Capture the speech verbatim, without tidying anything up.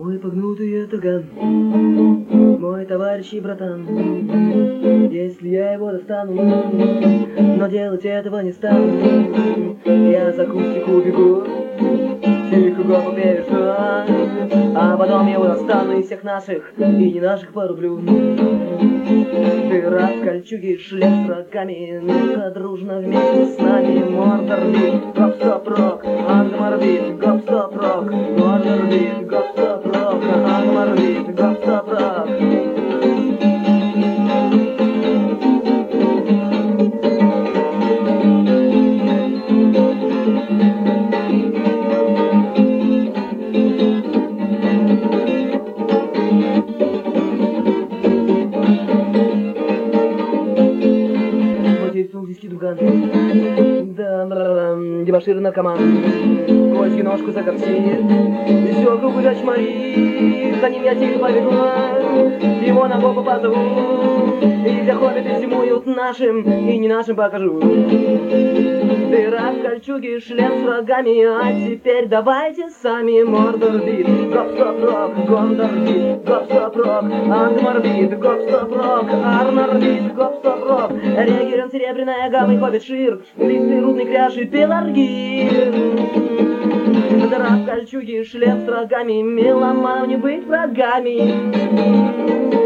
Мой погнутый этаган, мой товарищ и братан, если я его достану, но делать этого не стану. Я за кустику бегу, тихо гопу перешу, а потом его достану из всех наших и не наших порублю. Дыра в кольчуге, шлем с рогами, ну-ка дружно вместе с нами. Мордор-бит, гоп-стоп-рок, ангморбит, гоп-стоп-рок, мордор-бит, гоп-стоп-рок, ангморбит, гоп-стоп-рок. Дебошир наркоман, Кольский ножку закопсит, и все кругу зачморит. За ним я тихо побегу, его на попу позову, и заходит и всему ют нашим, и не нашим покажу. Дыра в кольчуге, шлем с рогами, а теперь давайте сами. Мордор-бит, гоп-стоп-рок, гондор-бит, гоп-стоп-рок, ангмор-бит, гоп-стоп-рок, арнор-бит, гоп-стоп-рок. Регерен, серебряная гамма и хоббит шир, листы, рудный кряж и пеларгир. Дыра в кольчуге, шлем с рогами, меломанам не быть врагами.